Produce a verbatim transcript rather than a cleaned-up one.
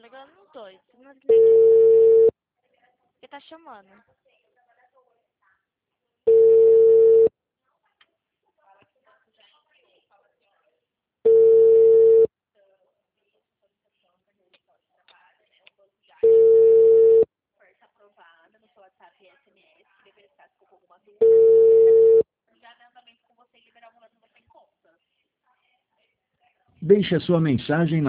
ligando nos dois. Não desligue. Ele tá chamando. Deixe a sua mensagem na